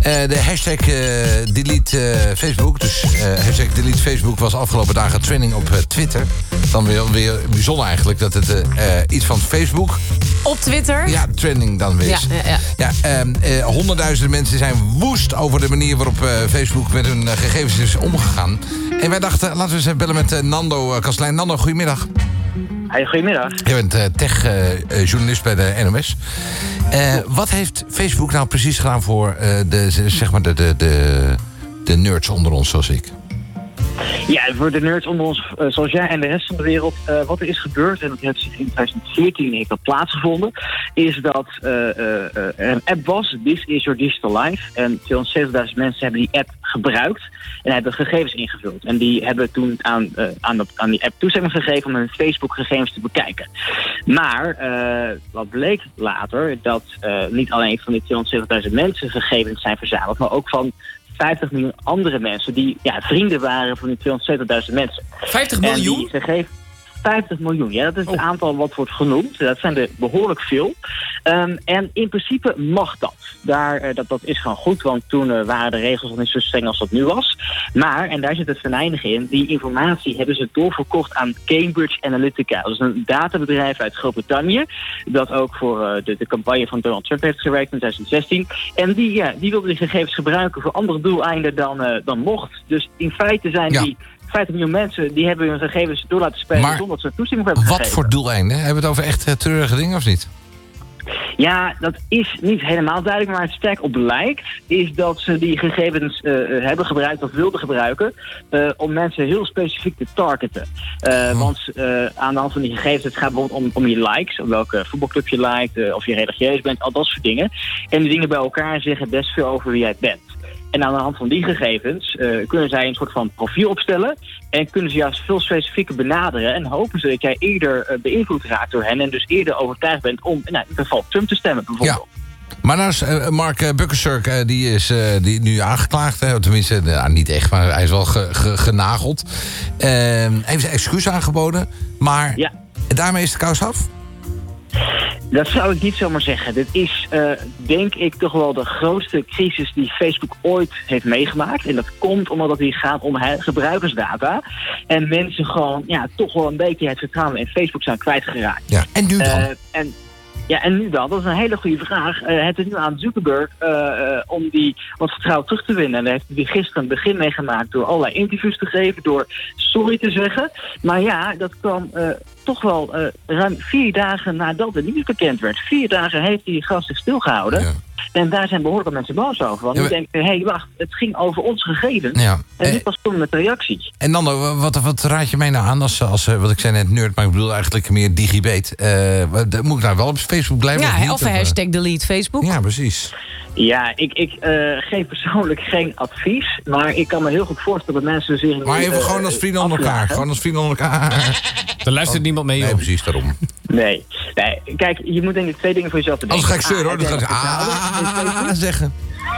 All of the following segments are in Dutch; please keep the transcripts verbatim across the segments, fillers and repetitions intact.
Uh, de hashtag uh, delete uh, Facebook. Dus uh, hashtag delete Facebook was afgelopen dagen trending op uh, Twitter. Dan weer, weer bijzonder eigenlijk dat het uh, uh, iets van Facebook... Op Twitter? Ja, trending dan weer is. Ja, ja, ja. ja uh, uh, honderdduizenden mensen zijn woest over de manier waarop uh, Facebook met hun uh, gegevens is omgegaan. En wij dachten, laten we eens bellen met uh, Nando uh, Kastelein. Nando, goedemiddag. Hey, goedemiddag. Je bent uh, tech-journalist uh, bij de N O S. Uh, wat heeft Facebook nou precies gedaan voor uh, de, zeg maar de, de, de, de nerds onder ons zoals ik? Ja, voor de nerds onder ons, uh, zoals jij en de rest van de wereld, uh, wat er is gebeurd, en dat heeft zich in twintig veertien heeft dat plaatsgevonden, is dat uh, uh, uh, er een app was, This is Your Digital Life, en tweehonderdzeventigduizend mensen hebben die app gebruikt en hebben gegevens ingevuld. En die hebben toen aan, uh, aan, de, aan die app toestemming gegeven om hun Facebook-gegevens te bekijken. Maar uh, wat bleek later, dat uh, niet alleen van die tweehonderdzeventigduizend mensen gegevens zijn verzameld, maar ook van vijftig miljoen andere mensen die ja, vrienden waren van die tweehonderdzeventigduizend mensen. vijftig miljoen? En die gegeven vijftig miljoen, ja, dat is het oh. aantal wat wordt genoemd. Dat zijn er behoorlijk veel. Um, en in principe mag dat. Daar, uh, dat. Dat is gewoon goed, want toen uh, waren de regels nog niet zo streng als dat nu was. Maar, en daar zit het venijnige in, die informatie hebben ze doorverkocht aan Cambridge Analytica. Dat is een databedrijf uit Groot-Brittannië, dat ook voor uh, de, de campagne van Donald Trump heeft gewerkt in twintig zestien. En die, ja, die wilden die gegevens gebruiken voor andere doeleinden dan, uh, dan mocht. Dus in feite zijn ja. die vijftig miljoen mensen die hebben hun gegevens door laten spelen maar zonder dat ze toestemming hebben wat gegeven. voor doeleinden? Hebben we het over echt uh, treurige dingen of niet? Ja, dat is niet helemaal duidelijk, maar waar het sterk op lijkt is dat ze die gegevens uh, hebben gebruikt of wilden gebruiken uh, om mensen heel specifiek te targeten. Uh, oh. Want uh, aan de hand van die gegevens, het gaat bijvoorbeeld om, om je likes, om welke voetbalclub je liked, uh, of je religieus bent, al dat soort dingen. En die dingen bij elkaar zeggen best veel over wie jij bent. En aan de hand van die gegevens uh, kunnen zij een soort van profiel opstellen en kunnen ze juist veel specifieker benaderen en hopen ze dat jij eerder uh, beïnvloed raakt door hen en dus eerder overtuigd bent om nou, in ieder geval Trump te stemmen bijvoorbeeld. Ja. Maar nou is uh, Mark uh, Buckersurk, uh, die is uh, die nu aangeklaagd. Hè? Tenminste, uh, niet echt, maar hij is wel ge, ge, genageld. Uh, heeft zijn excuus aangeboden, maar ja. daarmee is de kous af? Dat zou ik niet zomaar zeggen. Dit is, uh, denk ik, toch wel de grootste crisis die Facebook ooit heeft meegemaakt. En dat komt omdat het hier gaat om gebruikersdata. En mensen gewoon ja, toch wel een beetje het vertrouwen in Facebook zijn kwijtgeraakt. Ja, en nu dan? Uh, en, ja, en nu dan? Dat is een hele goede vraag. Uh, het is nu aan Zuckerberg uh, uh, om die wat vertrouwen terug te winnen. En daar heeft hij gisteren een begin mee gemaakt door allerlei interviews te geven, door sorry te zeggen. Maar ja, dat kwam uh, toch wel uh, ruim vier dagen nadat het nieuws bekend werd. Vier dagen heeft die gast zich stilgehouden. Ja. En daar zijn behoorlijk wat mensen boos over. Want ja, die denken, hé, hey, wacht, het ging over onze gegevens. Ja. En dit was toen met reactie. En dan, wat, wat raad je mij nou aan als, als, wat ik zei net, nerd, maar ik bedoel eigenlijk meer digibeet. Uh, moet ik nou wel op Facebook blijven? Ja, of, niet, of een hashtag delete Facebook. Ja, precies. Ja, ik, ik uh, geef persoonlijk geen advies, maar ik kan me heel goed voorstellen dat mensen zich... Maar even uh, gewoon als vrienden onder elkaar. Gewoon als vrienden onder elkaar. Er luistert oh, niemand mee, joh. Nee, precies, daarom. Nee. nee. Kijk, je moet denk ik twee dingen voor jezelf bedenken. Anders ga ik zeuren, hoor. Dan ga ik ah, zeggen.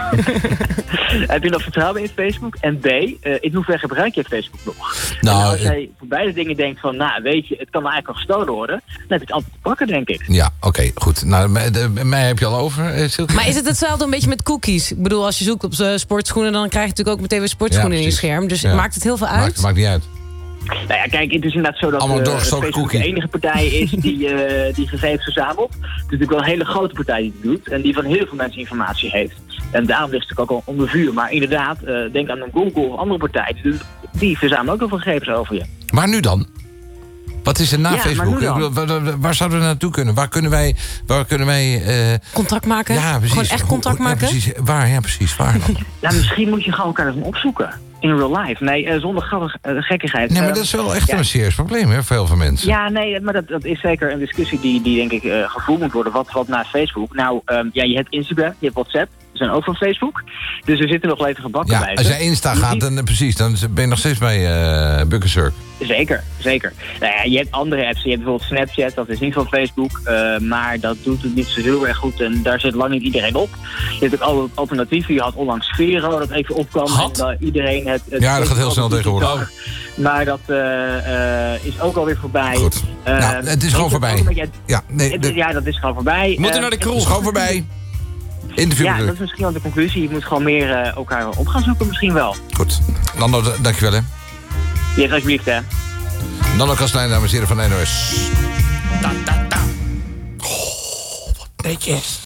Heb je nog vertrouwen in Facebook? En B, uh, in hoeverre gebruik je Facebook nog? Nou, en als jij voor beide dingen denkt van, nou, weet je, het kan eigenlijk al gestolen worden, dan heb je het altijd te pakken, denk ik. Ja, oké, okay, goed. Nou, mij heb je al over, uh, Silke. Maar is het hetzelfde een beetje met cookies? Ik bedoel, als je zoekt op uh, sportschoenen, dan krijg je natuurlijk ook meteen weer sportschoenen ja, in je scherm. Dus ja. maakt het heel veel uit? Maakt, maakt niet uit. Nou ja, kijk, het is inderdaad zo dat uh, Facebook cookie. de enige partij is die, uh, die gegevens verzamelt. Het is natuurlijk wel een hele grote partij die het doet en die van heel veel mensen informatie heeft. En daarom ligt het ook al onder vuur. Maar inderdaad, uh, denk aan een Google of andere partij. Die, die verzamelen ook heel veel gegevens over je. Maar nu dan? Wat is er na ja, Facebook? Waar, waar, waar zouden we naartoe kunnen? Waar kunnen wij... Waar kunnen wij uh... contact maken? Ja, precies. Gewoon echt contact ja, maken? Precies. Waar? Ja, precies. Waar dan? Ja, misschien moet je gewoon elkaar eens opzoeken. In real life. Nee, uh, zonder grappig, uh, gekkigheid. Nee, maar dat is wel echt ja. een serieus probleem, hè, voor heel veel mensen. Ja, nee, maar dat, dat is zeker een discussie die, die denk ik, uh, gevoerd moet worden. Wat, wat na Facebook? Nou, um, ja, je hebt Instagram, je hebt WhatsApp. Die zijn ook van Facebook. Dus er zitten nog levende gebakken ja, bij. Als je Insta gaat, dan, uh, precies, dan ben je nog steeds bij uh, Buckersurk. Zeker, zeker. Nou ja, je hebt andere apps. Je hebt bijvoorbeeld Snapchat, dat is niet van Facebook. Uh, maar dat doet het niet zo heel erg goed. En daar zit lang niet iedereen op. Je hebt ook alle alternatieven. Je had onlangs Vero, dat even opkwam. Had? En, uh, iedereen het, het ja, dat gaat heel snel tegenwoordig. Maar dat uh, uh, is ook alweer voorbij. Goed. Uh, nou, het is gewoon voorbij. Beetje, ja, nee, het, de... ja, dat is gewoon voorbij. Moet er naar de kroeg. Het is gewoon voorbij. Interview Ja, dat is misschien wel de conclusie. Je moet gewoon meer uh, elkaar op gaan zoeken misschien wel. Goed. Nando, d- dankjewel hè. Yes, alsjeblieft hè. Nando Kastelein, dames en heren van N O S. Da, da, da. Oh, wat netjes.